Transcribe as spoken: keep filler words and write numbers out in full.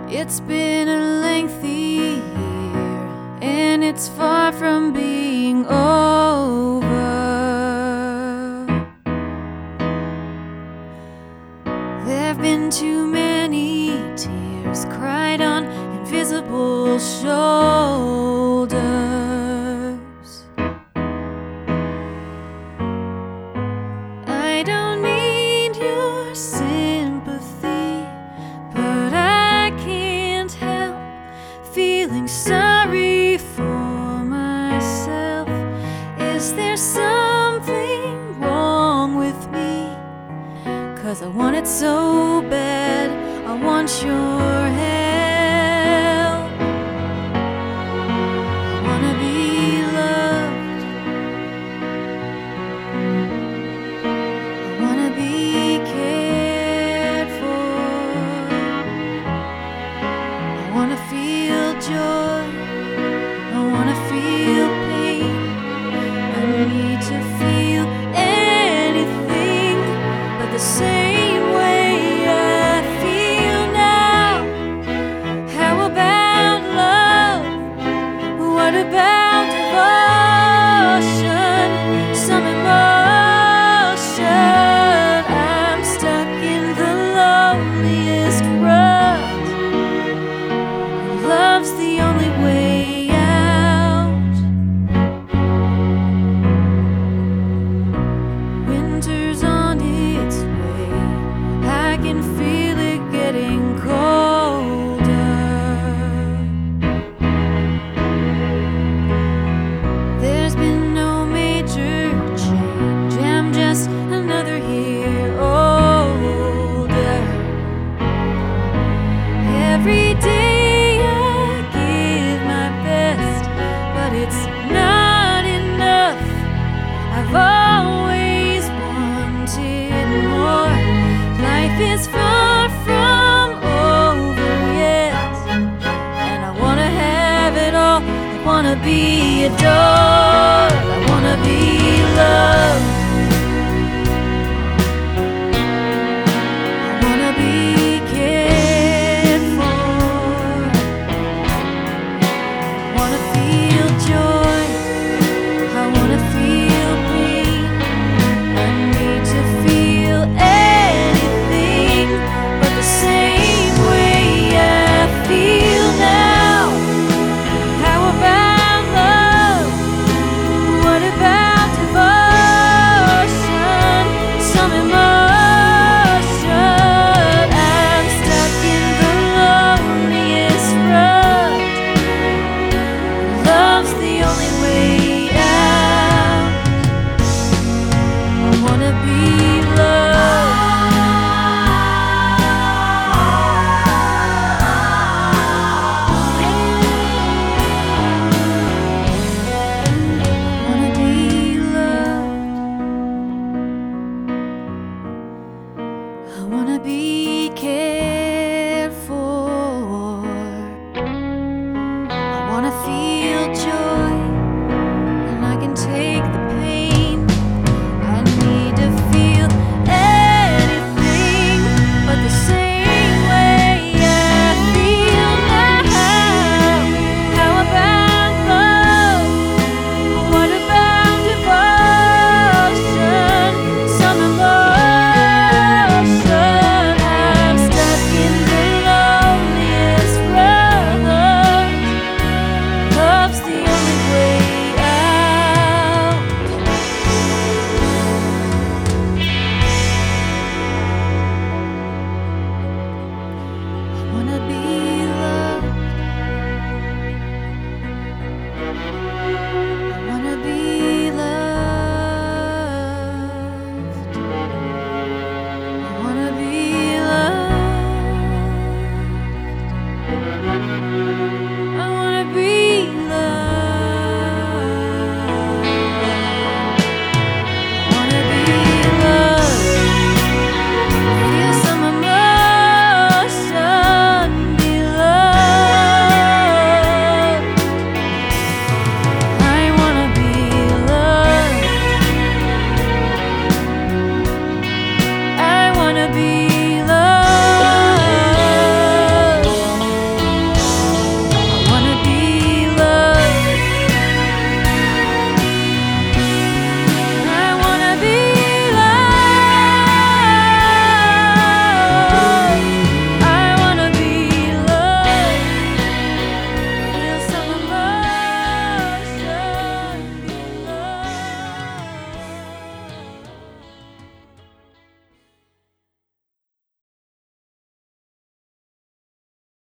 It's been a lengthy year, and it's far from being over. There've been too many tears cried on invisible shoulders. I don't need your sympathy, but I can't help feeling sorry for myself. Is there something wrong with me? 'Cause I want it so bad, I want your help. I wanna be loved, I wanna be cared for, I wanna feel joy, I wanna feel pain. I need to feel anything but the same way I feel now. How about love? What about devotion? Some emotion. I'm stuck in the loneliest rut. Love's the only way out. Winter's on its way, I can feel it getting colder. There's been no major change, I'm just another year older. Every day I give my best, but it's not enough. I've always wanted more. Life is far from over yet, and I wanna have it all. I wanna be adored, I wanna be loved, I wanna be cared for, I wanna feel joy, I wanna feel pain. I need to feel anything but the same way I feel now. How about love? What about devotion? Some emotion. I'm stuck in the loneliest rut. Love's the only way out. I wanna be loved, I wanna be loved, I wanna be cared for, I wanna feel joy, and I can take the pain. I need to feel anything but the same way I feel now. How about love? What about devotion? Some emotion. I'm stuck in the loneliest rut. Love's the only way out. I wanna be